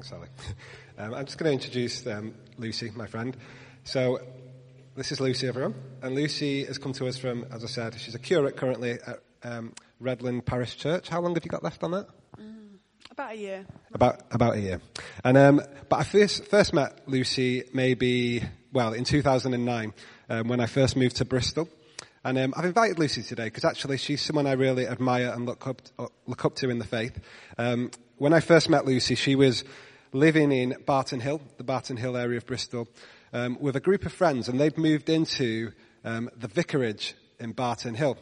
Thanks, Sally. I'm just going to introduce Lucy, my friend. So this is Lucy, everyone. And Lucy has come to us from, as I said, she's a curate currently at Redland Parish Church. How long have you got left on that? About a year. About a year. And but I first met Lucy in 2009 when I first moved to Bristol. And I've invited Lucy today because actually she's someone I really admire and look up to in the faith. When I first met Lucy, she was living in Barton Hill, the Barton Hill area of Bristol, with a group of friends, and they'd moved into the vicarage in Barton Hill.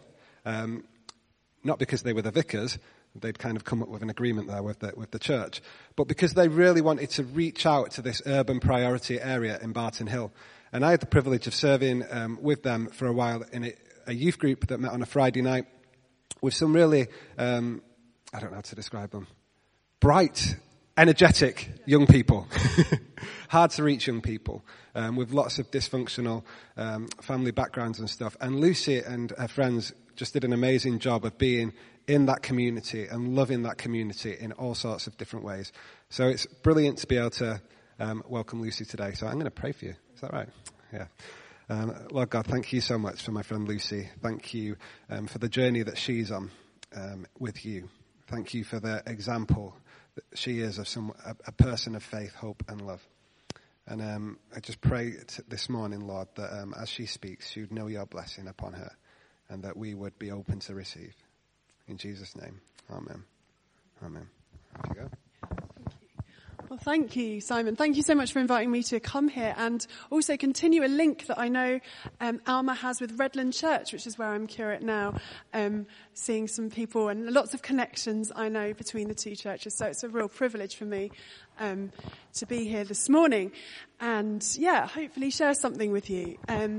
Not because they were the vicars, they'd kind of come up with an agreement there with the church, but because they really wanted to reach out to this urban priority area in Barton Hill. And I had the privilege of serving with them for a while in a youth group that met on a Friday night with some really, I don't know how to describe them, bright, energetic young people, hard to reach young people, with lots of dysfunctional family backgrounds and stuff. And Lucy and her friends just did an amazing job of being in that community and loving that community in all sorts of different ways. So it's brilliant to be able to welcome Lucy today. So I'm going to pray for you. Is that right? Yeah. Lord God, thank you so much for my friend Lucy. Thank you for the journey that she's on with you. Thank you for the example that she is of a person of faith, hope and love. And I just pray this morning, Lord, that as she speaks, you'd know your blessing upon her and that we would be open to receive. In Jesus' name, amen. Amen. Off you go. Well, thank you, Simon. Thank you so much for inviting me to come here and also continue a link that I know Alma has with Redland Church, which is where I'm curate now, seeing some people and lots of connections I know between the two churches. So it's a real privilege for me to be here this morning and, hopefully share something with you.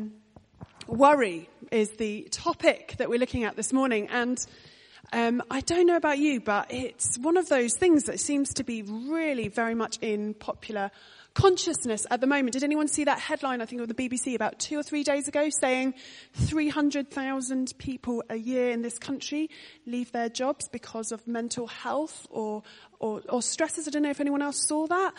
Worry is the topic that we're looking at this morning, and I don't know about you, but it's one of those things that seems to be really very much in popular consciousness at the moment. Did anyone see that headline, I think, of the BBC about 2 or 3 days ago, saying 300,000 people a year in this country leave their jobs because of mental health or stresses? I don't know if anyone else saw that.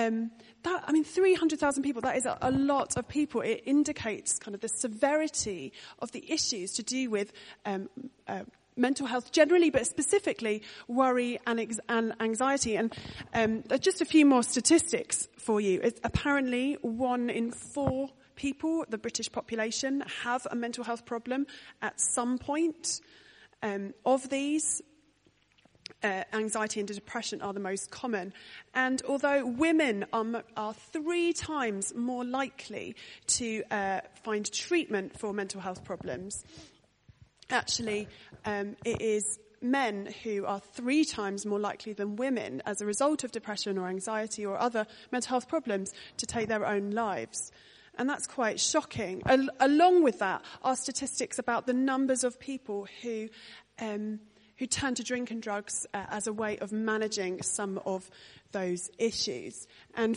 300,000 people, that is a lot of people. It indicates kind of the severity of the issues to do with mental health generally, but specifically worry and anxiety. And just a few more statistics for you. It's apparently 1 in 4 people, the British population, have a mental health problem at some point. Of these, anxiety and depression are the most common. And although women are 3 times more likely to find treatment for mental health problems, actually, it is men who are 3 times more likely than women as a result of depression or anxiety or other mental health problems to take their own lives. And that's quite shocking. Along with that are statistics about the numbers of people who turn to drink and drugs as a way of managing some of those issues. And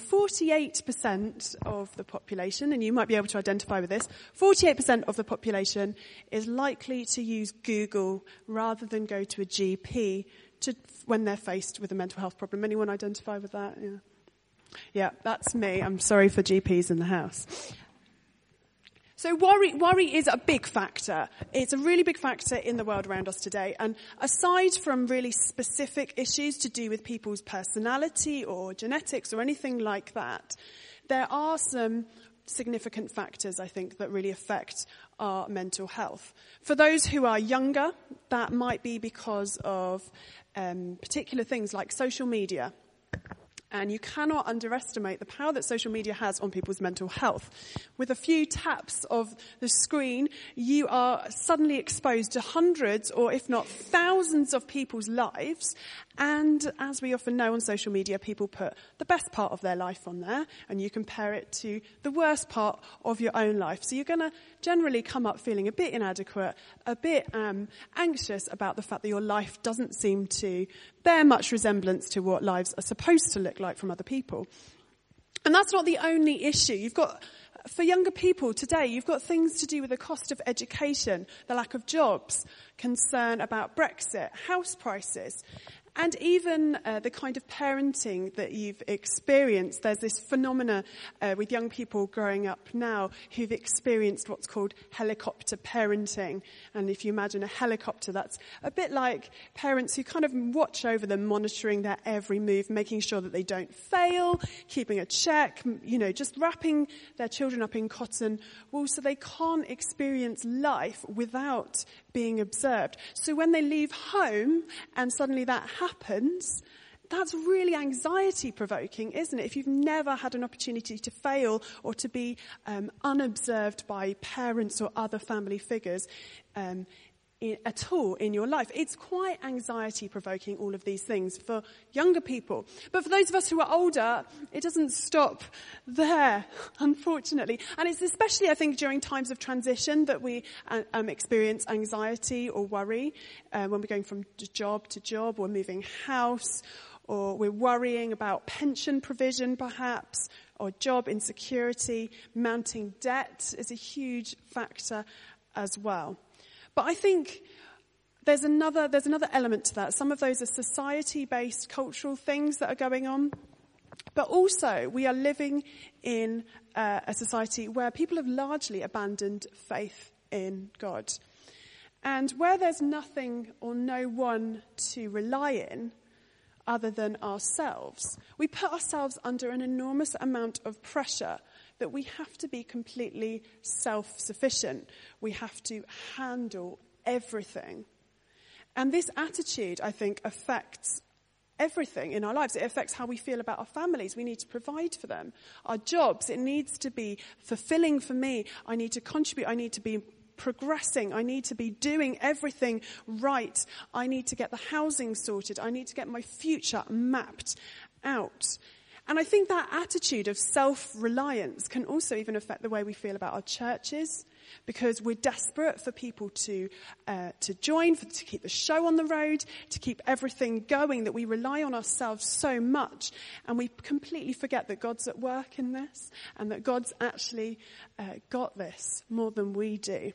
48% of the population, and you might be able to identify with this, 48% of the population is likely to use Google rather than go to a GP when they're faced with a mental health problem. Anyone identify with that? Yeah, that's me. I'm sorry for GPs in the house. So worry is a big factor. It's a really big factor in the world around us today. And aside from really specific issues to do with people's personality or genetics or anything like that, there are some significant factors, I think, that really affect our mental health. For those who are younger, that might be because of particular things like social media. And you cannot underestimate the power that social media has on people's mental health. With a few taps of the screen, you are suddenly exposed to hundreds or if not thousands of people's lives. And as we often know on social media, people put the best part of their life on there and you compare it to the worst part of your own life. So you're going to generally come up feeling a bit inadequate, a bit anxious about the fact that your life doesn't seem to bear much resemblance to what lives are supposed to look like from other people. And that's not the only issue. For younger people today, you've got things to do with the cost of education, the lack of jobs, concern about Brexit, house prices. And even the kind of parenting that you've experienced. There's this phenomena with young people growing up now who've experienced what's called helicopter parenting. And if you imagine a helicopter, that's a bit like parents who kind of watch over them, monitoring their every move, making sure that they don't fail, keeping a check, just wrapping their children up in cotton wool so they can't experience life without being observed. So when they leave home and suddenly that happens, that's really anxiety provoking, isn't it? If you've never had an opportunity to fail or to be unobserved by parents or other family figures at all in your life. It's quite anxiety provoking, all of these things for younger people. But for those of us who are older, it doesn't stop there, unfortunately. And it's especially, I think, during times of transition that we experience anxiety or worry when we're going from job to job, or moving house, or we're worrying about pension provision perhaps, or job insecurity. Mounting debt is a huge factor as well. But I think there's another element to that. Some of those are society-based cultural things that are going on. But also, we are living in a society where people have largely abandoned faith in God. And where there's nothing or no one to rely in other than ourselves, we put ourselves under an enormous amount of pressure that we have to be completely self-sufficient. We have to handle everything. And this attitude, I think, affects everything in our lives. It affects how we feel about our families. We need to provide for them. Our jobs, it needs to be fulfilling for me. I need to contribute. I need to be progressing. I need to be doing everything right. I need to get the housing sorted. I need to get my future mapped out. And I think that attitude of self-reliance can also even affect the way we feel about our churches, because we're desperate for people to join, to keep the show on the road, to keep everything going, that we rely on ourselves so much, and we completely forget that God's at work in this, and that God's actually got this more than we do.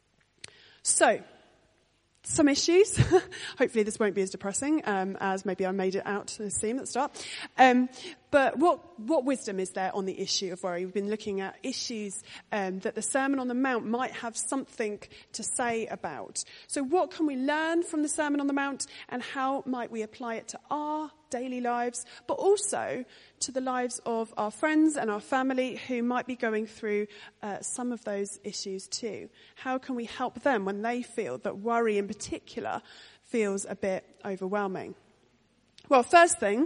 So, some issues. Hopefully this won't be as depressing as maybe I made it out to seem at the start. But what wisdom is there on the issue of worry? We've been looking at issues that the Sermon on the Mount might have something to say about. So what can we learn from the Sermon on the Mount, and how might we apply it to our daily lives, but also to the lives of our friends and our family who might be going through some of those issues too? How can we help them when they feel that worry in particular feels a bit overwhelming? Well, first thing,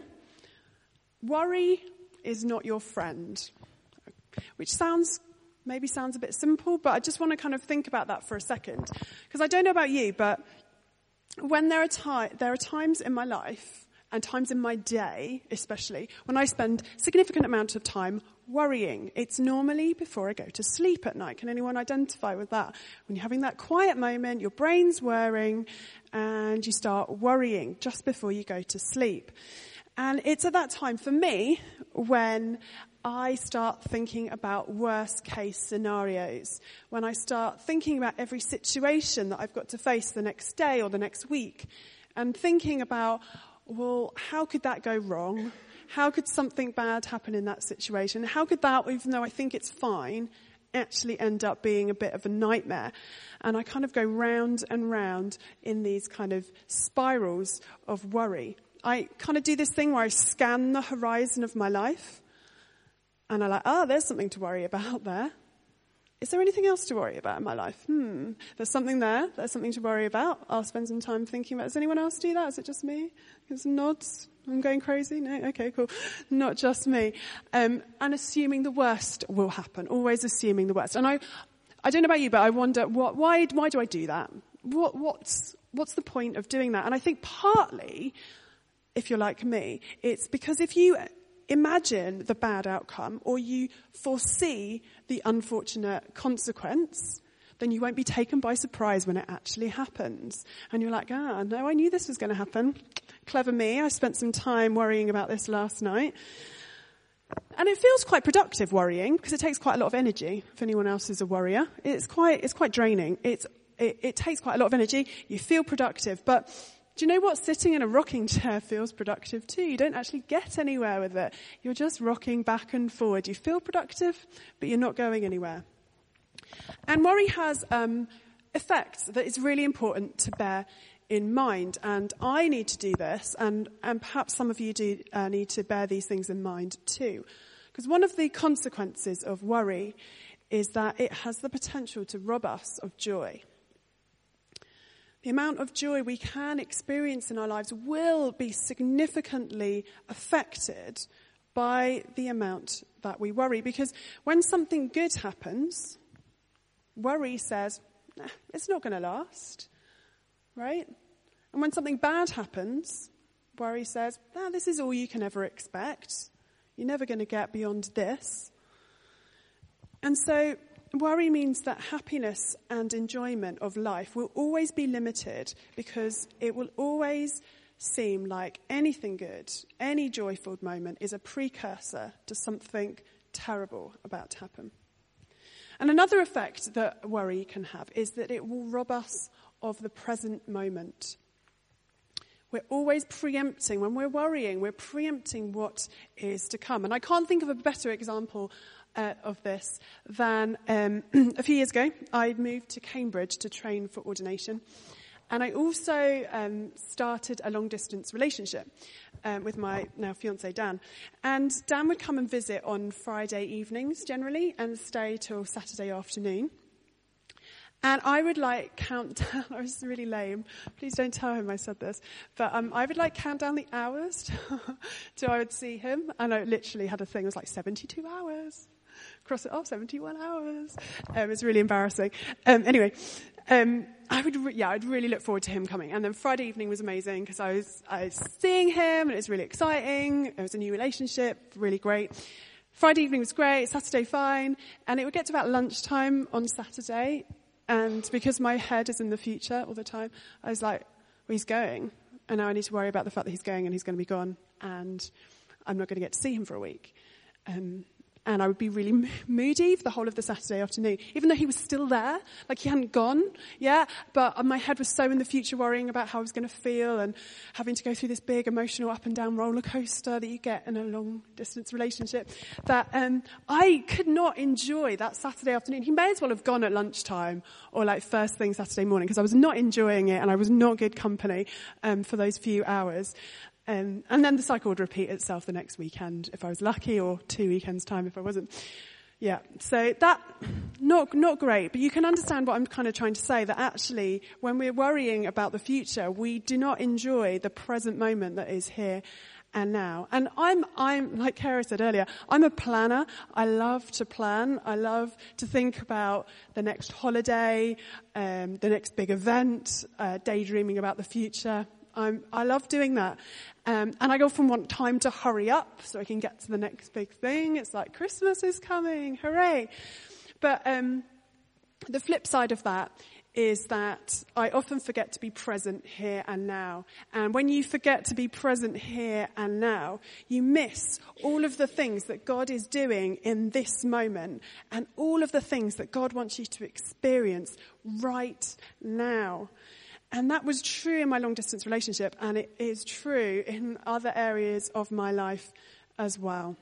worry is not your friend, which maybe sounds a bit simple, but I just want to kind of think about that for a second. Because I don't know about you, but when there are times in my life, and times in my day, especially, when I spend a significant amount of time worrying. It's normally before I go to sleep at night. Can anyone identify with that? When you're having that quiet moment, your brain's whirring, and you start worrying just before you go to sleep. And it's at that time, for me, when I start thinking about worst case scenarios, when I start thinking about every situation that I've got to face the next day or the next week, and thinking about, well, how could that go wrong? How could something bad happen in that situation? How could that, even though I think it's fine, actually end up being a bit of a nightmare? And I kind of go round and round in these kind of spirals of worry. I kind of do this thing where I scan the horizon of my life, and I'm like, there's something to worry about there. Is there anything else to worry about in my life? There's something there. There's something to worry about. I'll spend some time thinking about it. Does anyone else do that? Is it just me? Give some nods. I'm going crazy? No? Okay, cool. Not just me. And assuming the worst will happen. Always assuming the worst. And I don't know about you, but I wonder, why do I do that? What's the point of doing that? And I think partly, if you're like me, it's because if you imagine the bad outcome, or you foresee the unfortunate consequence, then you won't be taken by surprise when it actually happens. And you're like, no, I knew this was going to happen. Clever me. I spent some time worrying about this last night. And it feels quite productive, worrying, because it takes quite a lot of energy. If anyone else is a worrier, it's quite draining. It takes quite a lot of energy. You feel productive, but Do you know what? Sitting in a rocking chair feels productive too. You don't actually get anywhere with it. You're just rocking back and forward. You feel productive, but you're not going anywhere. And worry has effects that it's really important to bear in mind. And I need to do this, and perhaps some of you do need to bear these things in mind too. Because one of the consequences of worry is that it has the potential to rob us of joy. The amount of joy we can experience in our lives will be significantly affected by the amount that we worry. Because when something good happens, worry says, it's not going to last, right? And when something bad happens, worry says, this is all you can ever expect. You're never going to get beyond this. And so worry means that happiness and enjoyment of life will always be limited, because it will always seem like anything good, any joyful moment is a precursor to something terrible about to happen. And another effect that worry can have is that it will rob us of the present moment. We're always preempting, when we're worrying, we're preempting what is to come. And I can't think of a better example of this than a few years ago. I moved to Cambridge to train for ordination. And I also started a long-distance relationship with my now fiancé, Dan. And Dan would come and visit on Friday evenings, generally, and stay till Saturday afternoon. And I would count down, I was really lame, please don't tell him I said this, but I would count down the hours till I would see him. And I literally had a thing, it was 72 hours. Cross it off, 71 hours. It's really embarrassing. Anyway, I'd really look forward to him coming. And then Friday evening was amazing because I was seeing him and it was really exciting. It was a new relationship, really great. Friday evening was great, Saturday fine. And it would get to about lunchtime on Saturday. And because my head is in the future all the time, I was like, well, he's going. And now I need to worry about the fact that he's going and he's going to be gone. And I'm not going to get to see him for a week. And I would be really moody for the whole of the Saturday afternoon, even though he was still there, he hadn't gone, but my head was so in the future, worrying about how I was going to feel and having to go through this big emotional up and down roller coaster that you get in a long distance relationship, that I could not enjoy that Saturday afternoon. He may as well have gone at lunchtime or first thing Saturday morning, because I was not enjoying it and I was not good company for those few hours. And then the cycle would repeat itself the next weekend if I was lucky, or 2 weekends' time if I wasn't. Yeah, so that, not great, but you can understand what I'm kind of trying to say, that actually when we're worrying about the future, we do not enjoy the present moment that is here and now. And I'm like Kara said earlier, I'm a planner. I love to plan. I love to think about the next holiday, the next big event, daydreaming about the future. I love doing that. And I often want time to hurry up so I can get to the next big thing. It's like Christmas is coming, hooray. But the flip side of that is that I often forget to be present here and now. And when you forget to be present here and now, you miss all of the things that God is doing in this moment and all of the things that God wants you to experience right now. And that was true in my long-distance relationship, and it is true in other areas of my life as well.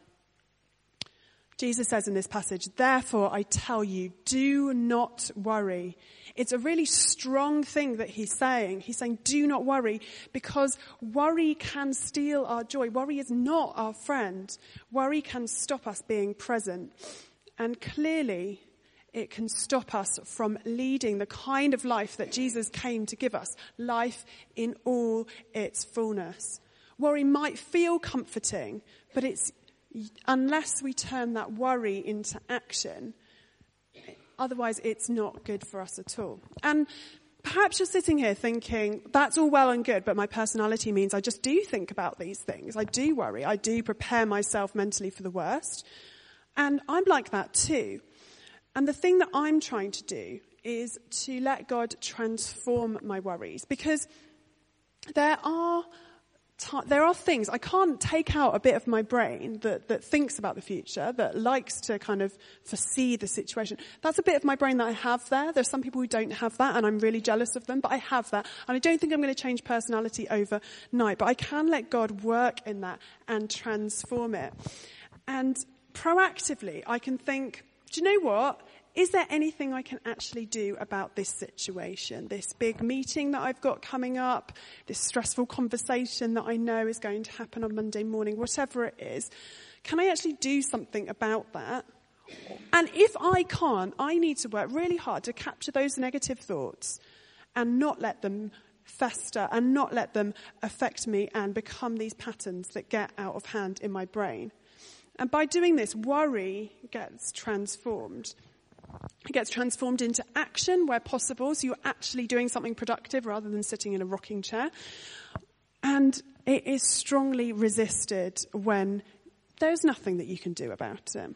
Jesus says in this passage, therefore I tell you, do not worry. It's a really strong thing that he's saying. He's saying, do not worry, because worry can steal our joy. Worry is not our friend. Worry can stop us being present. And clearly, it can stop us from leading the kind of life that Jesus came to give us, life in all its fullness. Worry might feel comforting, but unless we turn that worry into action, otherwise it's not good for us at all. And perhaps you're sitting here thinking, that's all well and good, but my personality means I just do think about these things. I do worry. I do prepare myself mentally for the worst. And I'm like that too. And the thing that I'm trying to do is to let God transform my worries, because there are there are things, I can't take out a bit of my brain that thinks about the future, that likes to kind of foresee the situation. That's a bit of my brain that I have there. There's some people who don't have that, and I'm really jealous of them, but I have that. And I don't think I'm going to change personality overnight, but I can let God work in that and transform it. And proactively, I can think, do you know what? Is there anything I can actually do about this situation, this big meeting that I've got coming up, this stressful conversation that I know is going to happen on Monday morning, whatever it is? Can I actually do something about that? And if I can't, I need to work really hard to capture those negative thoughts and not let them fester and not let them affect me and become these patterns that get out of hand in my brain. And by doing this, worry gets transformed. It gets transformed into action where possible, so you're actually doing something productive rather than sitting in a rocking chair. And it is strongly resisted when there's nothing that you can do about it.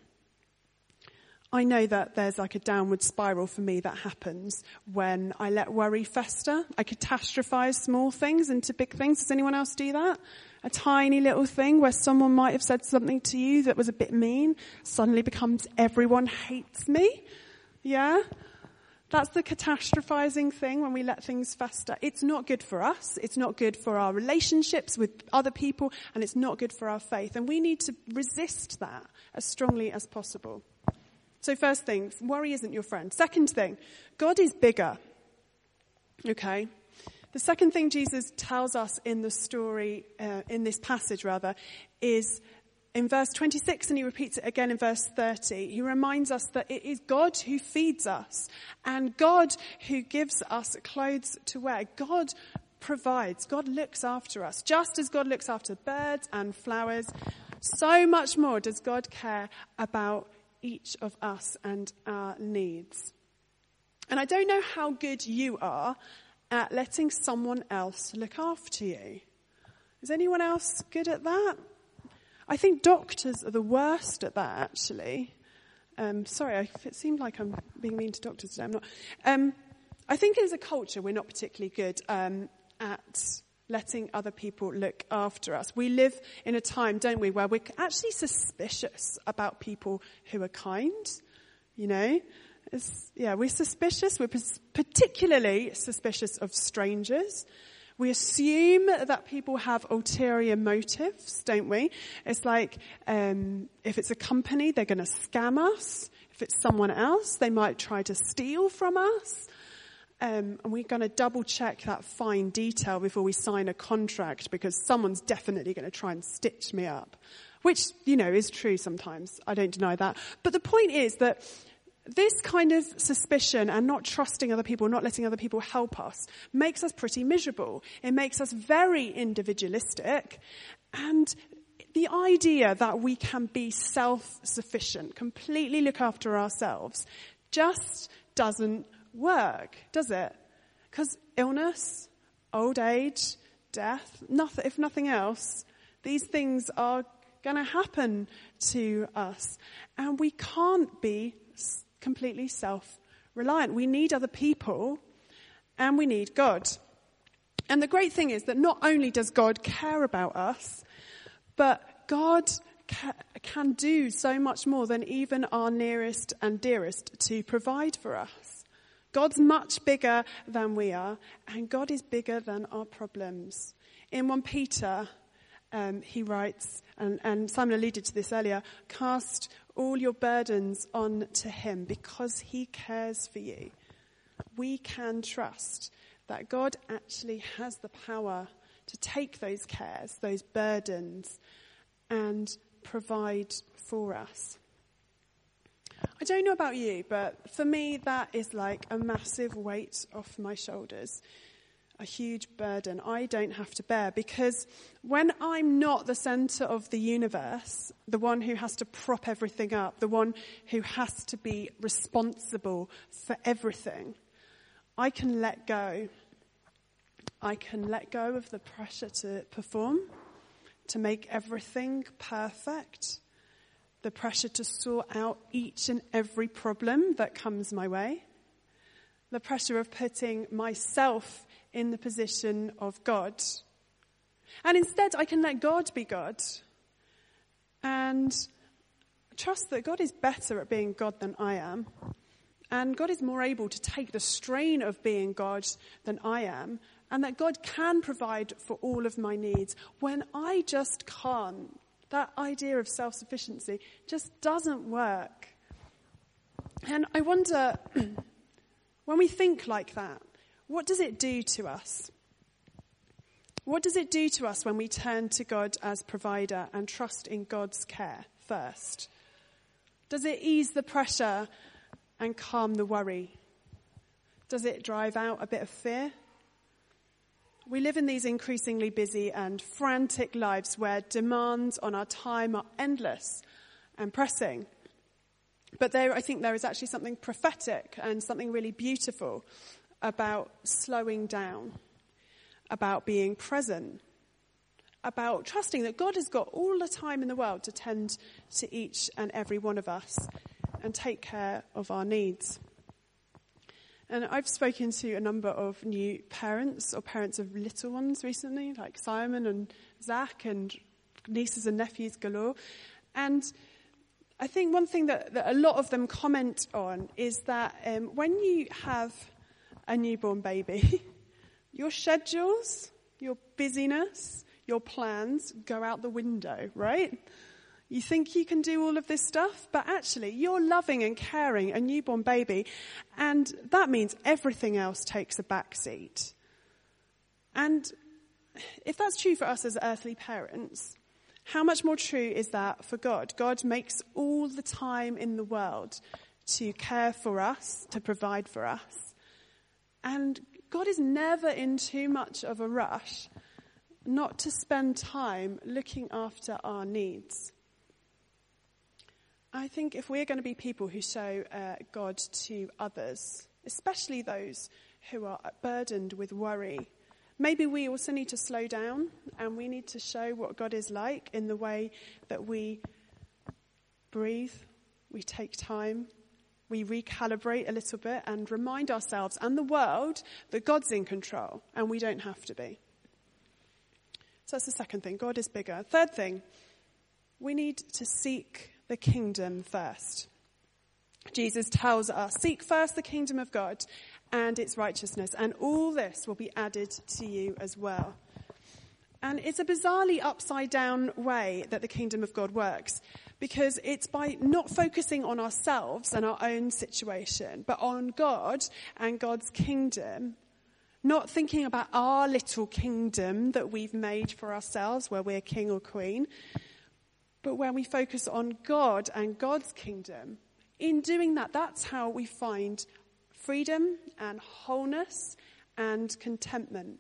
I know that there's like a downward spiral for me that happens when I let worry fester. I catastrophize small things into big things. Does anyone else do that? A tiny little thing where someone might have said something to you that was a bit mean suddenly becomes everyone hates me. Yeah? That's the catastrophizing thing when we let things fester. It's not good for us. It's not good for our relationships with other people, and it's not good for our faith. And we need to resist that as strongly as possible. So first thing, worry isn't your friend. Second thing, God is bigger. Okay? The second thing Jesus tells us in the story, in this passage rather, is in verse 26, and he repeats it again in verse 30. He reminds us that it is God who feeds us and God who gives us clothes to wear. God provides. God looks after us. Just as God looks after birds and flowers, so much more does God care about each of us and our needs. And I don't know how good you are at letting someone else look after you. Is anyone else good at that? I think doctors are the worst at that, actually. Sorry, it seemed like I'm being mean to doctors today. I'm not. I think as a culture, we're not particularly good at letting other people look after us. We live in a time, don't we, where we're actually suspicious about people who are kind, you know. We're suspicious. We're particularly suspicious of strangers. We assume that people have ulterior motives, don't we? It's like, if it's a company, they're going to scam us. If it's someone else, they might try to steal from us. And we're going to double check that fine detail before we sign a contract because someone's definitely going to try and stitch me up. Which, you know, is true sometimes. I don't deny that. But the point is that this kind of suspicion and not trusting other people, not letting other people help us, makes us pretty miserable. It makes us very individualistic. And the idea that we can be self-sufficient, completely look after ourselves, just doesn't work, does it? Because illness, old age, death, if nothing else, these things are going to happen to us. And we can't be completely self-reliant. We need other people and we need God. And the great thing is that not only does God care about us, but God can do so much more than even our nearest and dearest to provide for us. God's much bigger than we are, and God is bigger than our problems. In 1 Peter, he writes, and Simon alluded to this earlier, cast all your burdens on to him because he cares for you. We can trust that God actually has the power to take those cares, those burdens, and provide for us. I don't know about you, but for me that is like a massive weight off my shoulders. A huge burden I don't have to bear, because when I'm not the center of the universe, the one who has to prop everything up, the one who has to be responsible for everything, I can let go. I can let go of the pressure to perform, to make everything perfect, the pressure to sort out each and every problem that comes my way, the pressure of putting myself in the position of God. And instead, I can let God be God and trust that God is better at being God than I am. And God is more able to take the strain of being God than I am. And that God can provide for all of my needs when I just can't. That idea of self-sufficiency just doesn't work. And I wonder, when we think like that, what does it do to us? What does it do to us when we turn to God as provider and trust in God's care first? Does it ease the pressure and calm the worry? Does it drive out a bit of fear? We live in these increasingly busy and frantic lives where demands on our time are endless and pressing. But I think there is actually something prophetic and something really beautiful about slowing down, about being present, about trusting that God has got all the time in the world to tend to each and every one of us and take care of our needs. And I've spoken to a number of new parents or parents of little ones recently, like Simon and Zach and nieces and nephews galore. And I think one thing that a lot of them comment on is that when you have a newborn baby, your schedules, your busyness, your plans go out the window, right? You think you can do all of this stuff, but actually you're loving and caring a newborn baby, and that means everything else takes a back seat. And if that's true for us as earthly parents, how much more true is that for God? God makes all the time in the world to care for us, to provide for us. And God is never in too much of a rush not to spend time looking after our needs. I think if we're going to be people who show God to others, especially those who are burdened with worry, maybe we also need to slow down and we need to show what God is like in the way that we breathe, we take time, we recalibrate a little bit and remind ourselves and the world that God's in control and we don't have to be. So that's the second thing. God is bigger. Third thing, we need to seek the kingdom first. Jesus tells us, seek first the kingdom of God and its righteousness, and all this will be added to you as well. And it's a bizarrely upside down way that the kingdom of God works, because it's by not focusing on ourselves and our own situation, but on God and God's kingdom, not thinking about our little kingdom that we've made for ourselves where we're king or queen, but when we focus on God and God's kingdom. In doing that, that's how we find freedom and wholeness and contentment.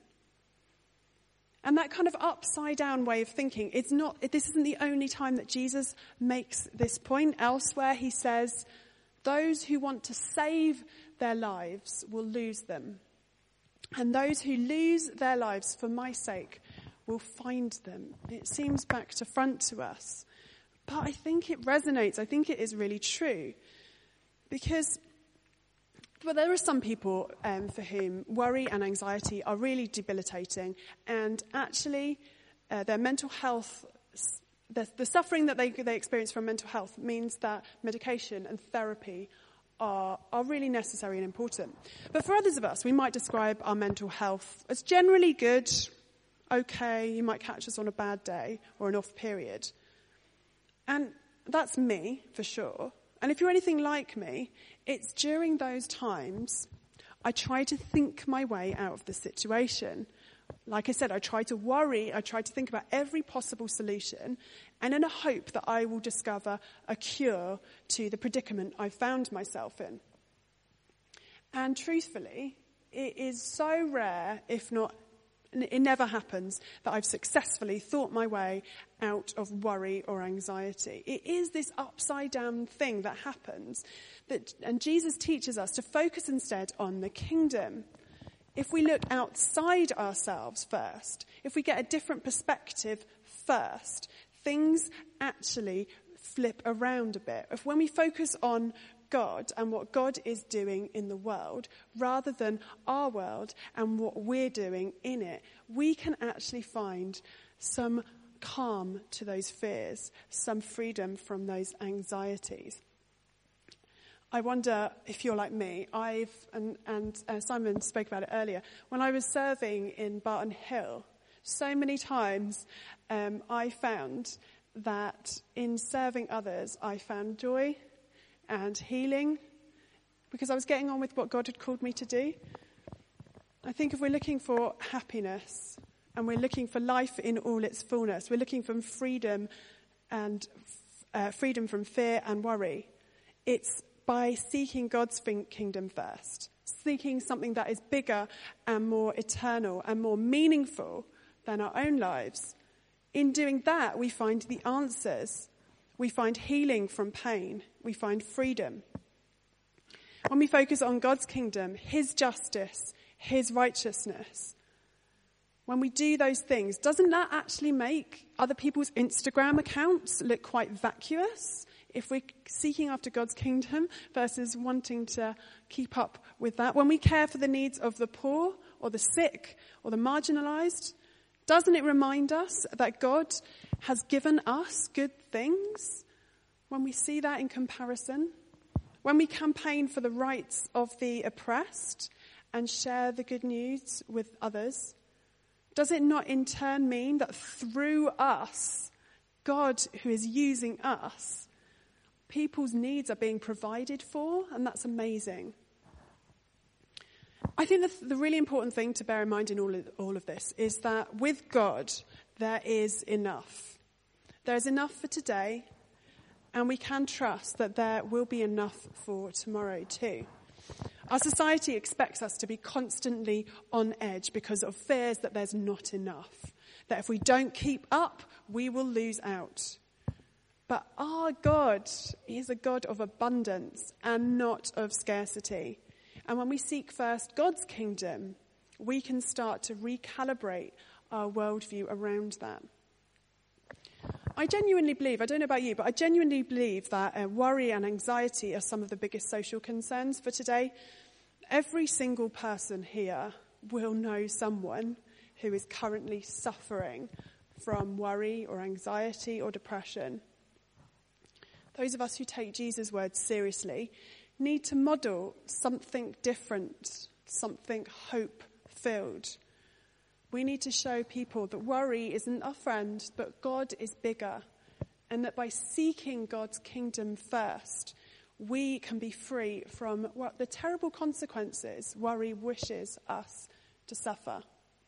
And that kind of upside down way of thinking, this isn't the only time that Jesus makes this point. Elsewhere he says, those who want to save their lives will lose them. And those who lose their lives for my sake will find them. It seems back to front to us. But I think it resonates. I think it is really true. Because there are some people for whom worry and anxiety are really debilitating. And actually, their mental health, the suffering that they experience from mental health means that medication and therapy are really necessary and important. But for others of us, we might describe our mental health as generally good, okay, you might catch us on a bad day or an off period. And that's me, for sure. And if you're anything like me, it's during those times I try to think my way out of the situation. Like I said, I try to worry, I try to think about every possible solution, and in a hope that I will discover a cure to the predicament I found myself in. And truthfully, it is so rare, if not, it never happens, that I've successfully thought my way out of worry or anxiety. It is this upside down thing that happens, and Jesus teaches us to focus instead on the kingdom. If we look outside ourselves first, if we get a different perspective first, things actually flip around a bit. If when we focus on God and what God is doing in the world, rather than our world and what we're doing in it, we can actually find some calm to those fears, some freedom from those anxieties. I wonder if you're like me. Simon spoke about it earlier. When I was serving in Barton Hill, so many times I found that in serving others, I found joy and healing because I was getting on with what God had called me to do. I think if we're looking for happiness and we're looking for life in all its fullness, we're looking for freedom and freedom from fear and worry, it's by seeking God's kingdom first, seeking something that is bigger and more eternal and more meaningful than our own lives. In doing that, we find the answers. We find healing from pain. We find freedom. When we focus on God's kingdom, his justice, his righteousness, when we do those things, doesn't that actually make other people's Instagram accounts look quite vacuous? If we're seeking after God's kingdom versus wanting to keep up with that. When we care for the needs of the poor or the sick or the marginalized, doesn't it remind us that God has given us good things? When we see that in comparison, when we campaign for the rights of the oppressed and share the good news with others, does it not in turn mean that through us, God who is using us, people's needs are being provided for? And that's amazing. I think the really important thing to bear in mind in all of this is that with God, there is enough. There is enough for today, and we can trust that there will be enough for tomorrow too. Our society expects us to be constantly on edge because of fears that there's not enough, that if we don't keep up, we will lose out. But our God is a God of abundance and not of scarcity. And when we seek first God's kingdom, we can start to recalibrate our worldview around that. I genuinely believe, I don't know about you, but I genuinely believe that worry and anxiety are some of the biggest social concerns for today. Every single person here will know someone who is currently suffering from worry or anxiety or depression. Those of us who take Jesus' words seriously need to model something different, something hope-filled. We need to show people that worry isn't our friend, but God is bigger, and that by seeking God's kingdom first, we can be free from what the terrible consequences worry wishes us to suffer.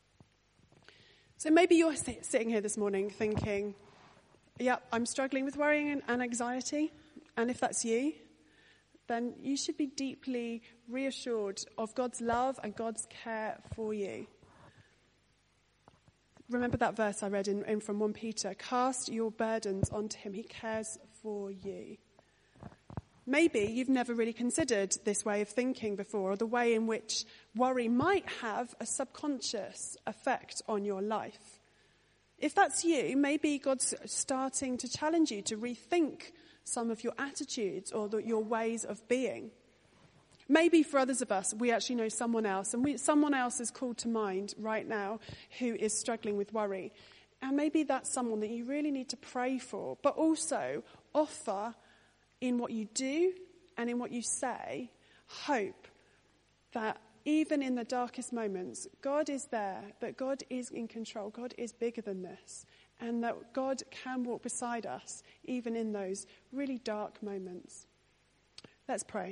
So maybe you're sitting here this morning thinking, yeah, I'm struggling with worry and anxiety, and if that's you, then you should be deeply reassured of God's love and God's care for you. Remember that verse I read in from 1 Peter, cast your burdens onto him, he cares for you. Maybe you've never really considered this way of thinking before, or the way in which worry might have a subconscious effect on your life. If that's you, maybe God's starting to challenge you to rethink some of your attitudes or your ways of being. Maybe for others of us, we actually know someone else, and someone else is called to mind right now who is struggling with worry. And maybe that's someone that you really need to pray for, but also offer in what you do and in what you say, hope that even in the darkest moments, God is there, that God is in control, God is bigger than this, and that God can walk beside us even in those really dark moments. Let's pray.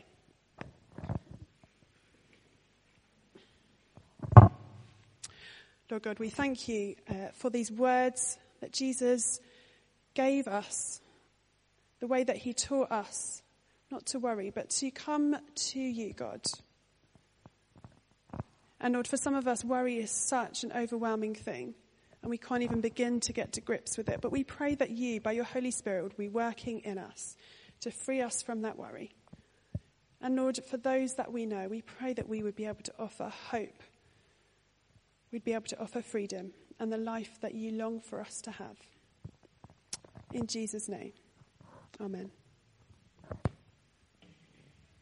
Lord God, we thank you for these words that Jesus gave us, the way that he taught us not to worry, but to come to you, God. And Lord, for some of us, worry is such an overwhelming thing, and we can't even begin to get to grips with it. But we pray that you, by your Holy Spirit, would be working in us to free us from that worry. And Lord, for those that we know, we pray that we would be able to offer hope. We'd be able to offer freedom and the life that you long for us to have. In Jesus' name, amen.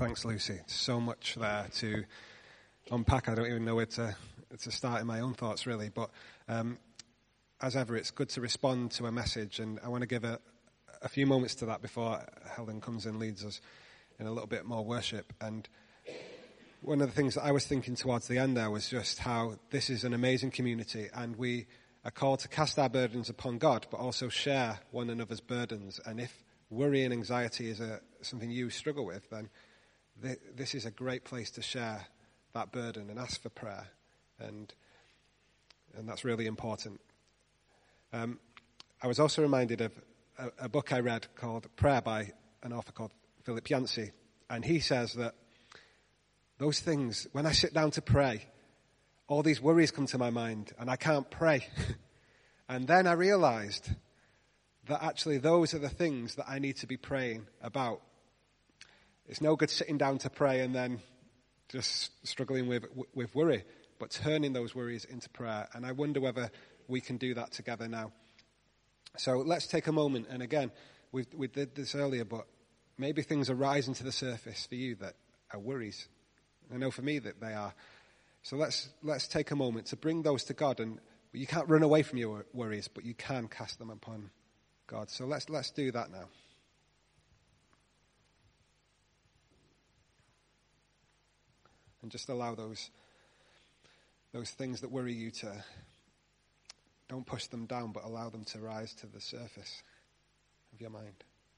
Thanks, Lucy. So much there to unpack. I don't even know where to start in my own thoughts, really. But as ever, it's good to respond to a message, and I want to give a few moments to that before Helen comes and leads us in a little bit more worship. And one of the things that I was thinking towards the end there was just how this is an amazing community, and we are called to cast our burdens upon God, but also share one another's burdens. And if worry and anxiety is something you struggle with, then this is a great place to share that burden and ask for prayer, and that's really important. I was also reminded of a book I read called Prayer by an author called Philip Yancey, and he says that those things, when I sit down to pray, all these worries come to my mind and I can't pray. And then I realized that actually those are the things that I need to be praying about. It's no good sitting down to pray and then just struggling with worry, but turning those worries into prayer. And I wonder whether we can do that together now. So let's take a moment. And again, we did this earlier, but maybe things are rising to the surface for you that are worries. I know for me that they are. So let's take a moment to bring those to God. And you can't run away from your worries, but you can cast them upon God. So let's do that now. And just allow those things that worry you to, don't push them down, but allow them to rise to the surface of your mind.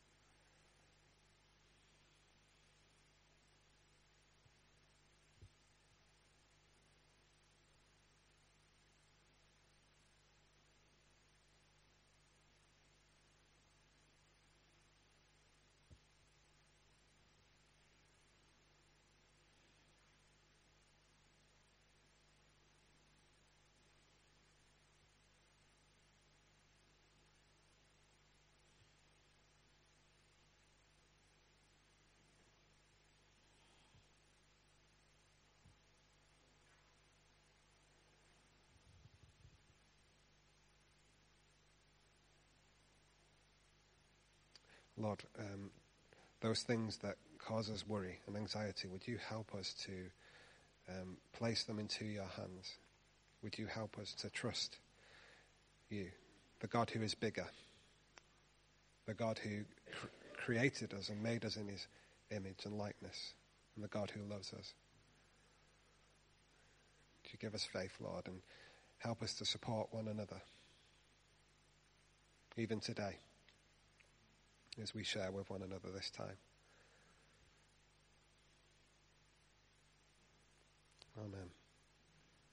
Lord, those things that cause us worry and anxiety, would you help us to place them into your hands? Would you help us to trust you, the God who is bigger, the God who created us and made us in his image and likeness, and the God who loves us? Would you give us faith, Lord, and help us to support one another, even today, as we share with one another this time. Amen.